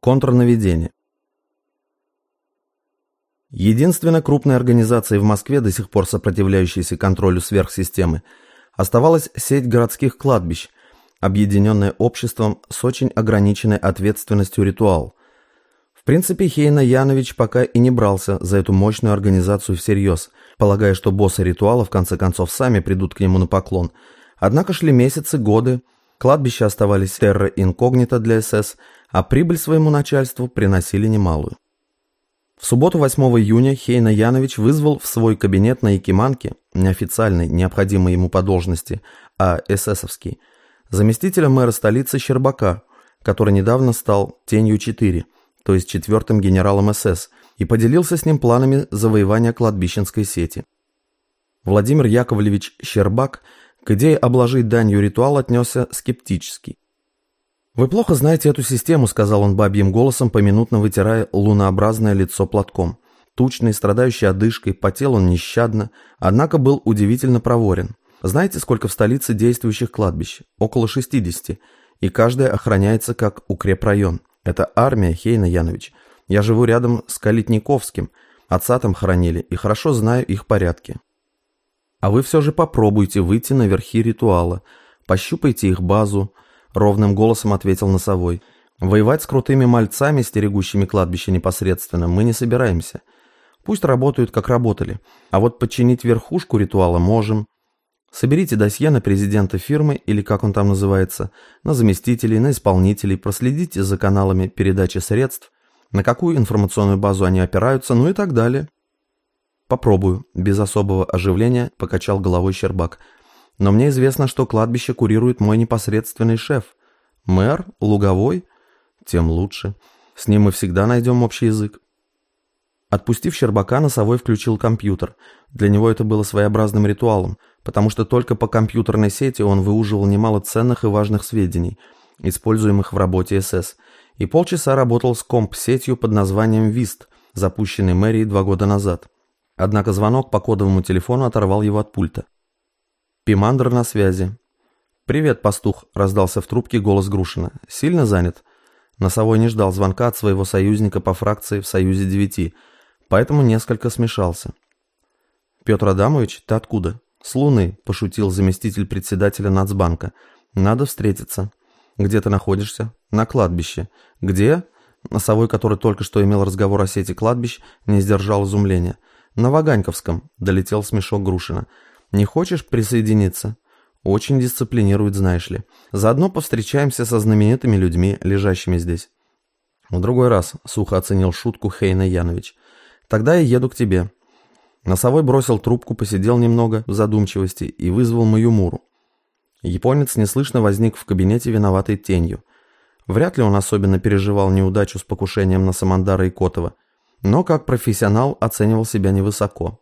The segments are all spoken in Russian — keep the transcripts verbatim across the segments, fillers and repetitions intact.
Контрнаведение. Единственной крупной организацией в Москве, до сих пор сопротивляющейся контролю сверхсистемы, оставалась сеть городских кладбищ, объединенная обществом с очень ограниченной ответственностью «Ритуал». В принципе, Хейна Янович пока и не брался за эту мощную организацию всерьез, полагая, что боссы «Ритуала» в конце концов сами придут к нему на поклон. Однако шли месяцы, годы, кладбища оставались терра инкогнито для СС, а прибыль своему начальству приносили немалую. В субботу восьмого июня Хейна Янович вызвал в свой кабинет на Якиманке, неофициальной, необходимой ему по должности, а эсэсовский, заместителя мэра столицы Щербака, который недавно стал тенью четыре, то есть четвертым генералом СС, и поделился с ним планами завоевания кладбищенской сети. Владимир Яковлевич Щербак к идее обложить данью «Ритуал» отнесся скептически. «Вы плохо знаете эту систему», — сказал он бабьим голосом, поминутно вытирая лунообразное лицо платком. Тучный, страдающий одышкой, потел он нещадно, однако был удивительно проворен. «Знаете, сколько в столице действующих кладбищ? Около шестидесяти, и каждое охраняется как укрепрайон. Это армия, Хейна Янович. Я живу рядом с Калитниковским, отца там хоронили, и хорошо знаю их порядки. А вы все же попробуйте выйти на верхи «Ритуала», пощупайте их базу», — ровным голосом ответил Носовой. «Воевать с крутыми мальцами, стерегущими кладбище непосредственно, мы не собираемся. Пусть работают, как работали, а вот подчинить верхушку «Ритуала» можем. Соберите досье на президента фирмы, или как он там называется, на заместителей, на исполнителей, проследите за каналами передачи средств, на какую информационную базу они опираются, ну и так далее». «Попробую», — без особого оживления покачал головой Щербак. «Но мне известно, что кладбище курирует мой непосредственный шеф. Мэр? Луговой? Тем лучше. С ним мы всегда найдем общий язык». Отпустив Щербака, Носовой включил компьютер. Для него это было своеобразным ритуалом, потому что только по компьютерной сети он выуживал немало ценных и важных сведений, используемых в работе СС, и полчаса работал с комп-сетью под названием ВИСТ, запущенной мэрией два года назад. Однако звонок по кодовому телефону оторвал его от пульта. Пимандр на связи. «Привет, пастух», — раздался в трубке голос Грушина. «Сильно занят?» Носовой не ждал звонка от своего союзника по фракции в Союзе девяти, поэтому несколько смешался. «Петр Адамович, ты откуда?» «С Луны», — пошутил заместитель председателя Нацбанка. «Надо встретиться». «Где ты находишься?» «На кладбище». «Где?» Носовой, который только что имел разговор о сети кладбищ, не сдержал изумления. «На Ваганьковском», — долетел смешок Грушина. «Не хочешь присоединиться?» «Очень дисциплинирует, знаешь ли. Заодно повстречаемся со знаменитыми людьми, лежащими здесь». «В другой раз», — сухо оценил шутку Хейна Янович. «Тогда я еду к тебе». Носовой бросил трубку, посидел немного в задумчивости и вызвал Маюмуру. Японец неслышно возник в кабинете виноватой тенью. Вряд ли он особенно переживал неудачу с покушением на Самандара и Котова, но как профессионал оценивал себя невысоко.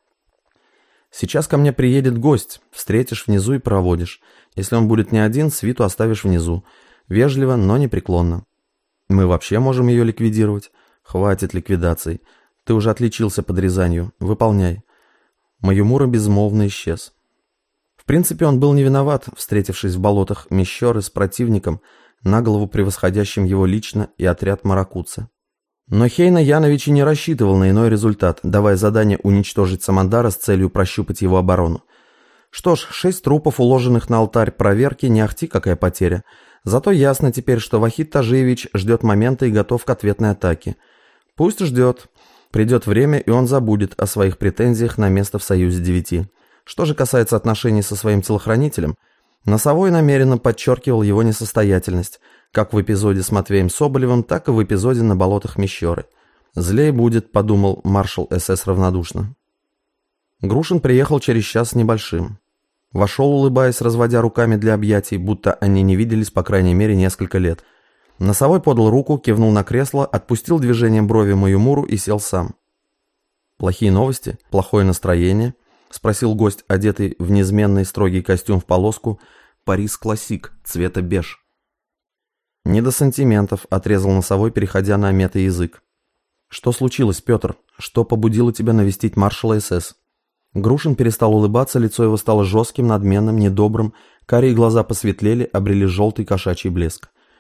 «Сейчас ко мне приедет гость, встретишь внизу и проводишь. Если он будет не один, свиту оставишь внизу. Вежливо, но непреклонно. Мы вообще можем ее ликвидировать. Хватит ликвидаций. Ты уже отличился под Рязанью. Выполняй». Маюмура безмолвно исчез. В принципе, он был не виноват, встретившись в болотах Мещеры с противником, на голову превосходящим его лично и отряд Маракуца. Но Хейна Янович и не рассчитывал на иной результат, давая задание уничтожить Самандара с целью прощупать его оборону. Что ж, шесть трупов, уложенных на алтарь проверки, не ахти какая потеря. Зато ясно теперь, что Вахид Тажиевич ждет момента и готов к ответной атаке. Пусть ждет. Придет время, и он забудет о своих претензиях на место в Союзе девяти. Что же касается отношений со своим телохранителем, Носовой намеренно подчеркивал его несостоятельность, как в эпизоде с Матвеем Соболевым, так и в эпизоде на болотах Мещеры. «Злей будет», — подумал маршал СС равнодушно. Грушин приехал через час с небольшим. Вошел, улыбаясь, разводя руками для объятий, будто они не виделись по крайней мере несколько лет. Носовой подал руку, кивнул на кресло, отпустил движением брови Маюмуру и сел сам. «Плохие новости? Плохое настроение?» — спросил гость, одетый в неизменный строгий костюм в полоску «Парис Классик» цвета беж. «Не до сантиментов», — отрезал Носовой, переходя на мета-язык. «Что случилось, Петр? Что побудило тебя навестить маршала СС?» Грушин перестал улыбаться, лицо его стало жестким, надменным, недобрым, карие глаза посветлели, обрели желтый кошачий блеск.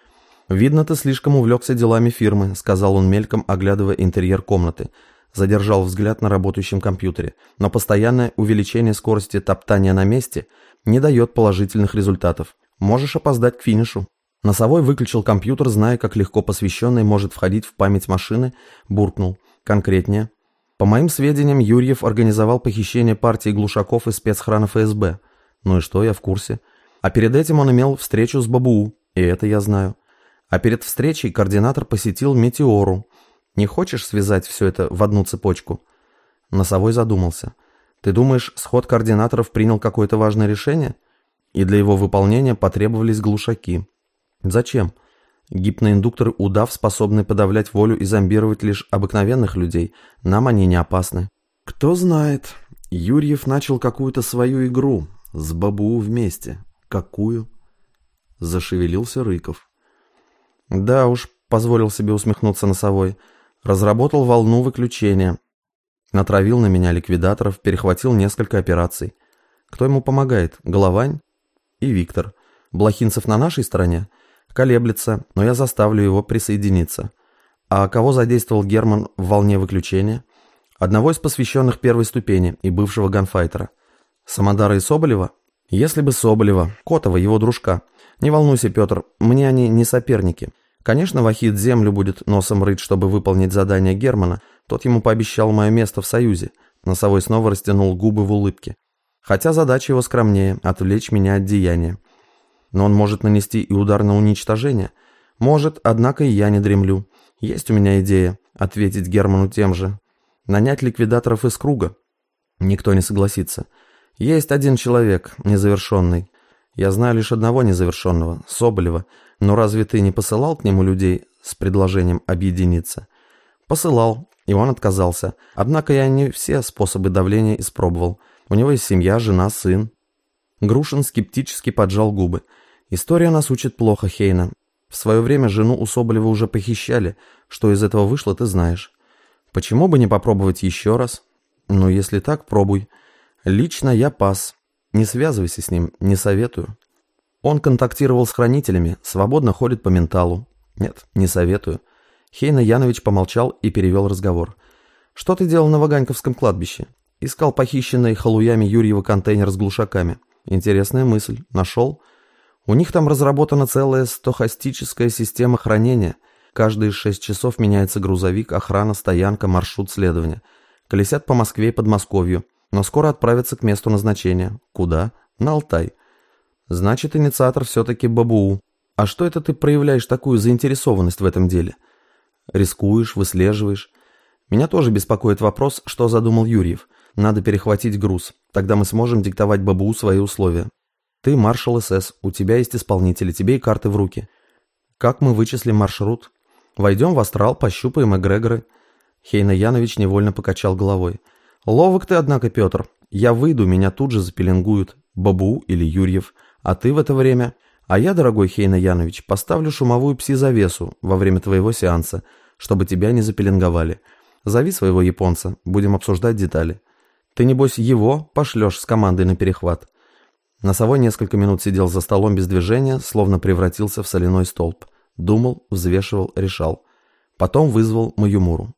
«Видно, ты слишком увлекся делами фирмы», — сказал он мельком, оглядывая интерьер комнаты. Задержал взгляд на работающем компьютере, но постоянное увеличение скорости топтания на месте не дает положительных результатов. Можешь опоздать к финишу. Носовой выключил компьютер, зная, как легко посвященный может входить в память машины, буркнул. Конкретнее. По моим сведениям, Юрьев организовал похищение партии глушаков из спецхрана эф эс бэ. Ну и что, я в курсе. А перед этим он имел встречу с Бабуу, и это я знаю. А перед встречей координатор посетил Метеору. Не хочешь связать все это в одну цепочку?» Носовой задумался. «Ты думаешь, сход координаторов принял какое-то важное решение? И для его выполнения потребовались глушаки. Зачем? Гипноиндукторы удав способны подавлять волю и зомбировать лишь обыкновенных людей. Нам они не опасны». «Кто знает. Юрьев начал какую-то свою игру. С Бабуу вместе. Какую?» Зашевелился Рыков. «Да уж», — позволил себе усмехнуться Носовой. «Разработал волну выключения. Натравил на меня ликвидаторов, перехватил несколько операций. Кто ему помогает? Головань и Виктор. Блохинцев на нашей стороне? Колеблется, но я заставлю его присоединиться. А кого задействовал Герман в волне выключения? Одного из посвященных первой ступени и бывшего ганфайтера. Самодара и Соболева? Если бы Соболева, Котова, его дружка. Не волнуйся, Петр, мне они не соперники. Конечно, Вахид землю будет носом рыть, чтобы выполнить задание Германа. Тот ему пообещал мое место в Союзе». Носовой снова растянул губы в улыбке. «Хотя задача его скромнее – отвлечь меня от деяния. Но он может нанести и удар на уничтожение. Может, однако и я не дремлю. Есть у меня идея – ответить Герману тем же. Нанять ликвидаторов из круга. Никто не согласится. Есть один человек, незавершенный. Я знаю лишь одного незавершенного – Соболева. Но разве ты не посылал к нему людей с предложением объединиться?» «Посылал, и он отказался. Однако я не все способы давления испробовал. У него есть семья, жена, сын». Грушин скептически поджал губы. «История нас учит плохо, Хейна. В свое время жену у Соболева уже похищали. Что из этого вышло, ты знаешь. Почему бы не попробовать еще раз? Ну, если так, пробуй. Лично я пас. Не связывайся с ним, не советую. Он контактировал с хранителями, свободно ходит по менталу. Нет, не советую». Хейна Янович помолчал и перевел разговор. «Что ты делал на Ваганьковском кладбище?» «Искал похищенный халуями Юрьева контейнер с глушаками. Интересная мысль. Нашел? У них там разработана целая стохастическая система хранения. Каждые шесть часов меняется грузовик, охрана, стоянка, маршрут следования. Колесят по Москве и Подмосковью, но скоро отправятся к месту назначения. Куда? На Алтай. Значит, инициатор все-таки Бабуу. А что это ты проявляешь такую заинтересованность в этом деле? Рискуешь, выслеживаешь. Меня тоже беспокоит вопрос, что задумал Юрьев. Надо перехватить груз. Тогда мы сможем диктовать Бабуу свои условия. Ты маршал эс эс, у тебя есть исполнители, тебе и карты в руки. Как мы вычислим маршрут? Войдем в астрал, пощупаем эгрегоры». Хейна Янович невольно покачал головой. «Ловок ты, однако, Петр. Я выйду, меня тут же запеленгуют. Бабуу или Юрьев. А ты в это время... А я, дорогой Хейна Янович, поставлю шумовую пси-завесу во время твоего сеанса, чтобы тебя не запеленговали. Зови своего японца, будем обсуждать детали. Ты, небось, его пошлешь с командой на перехват». Носовой несколько минут сидел за столом без движения, словно превратился в соляной столб. Думал, взвешивал, решал. Потом вызвал Маюмуру.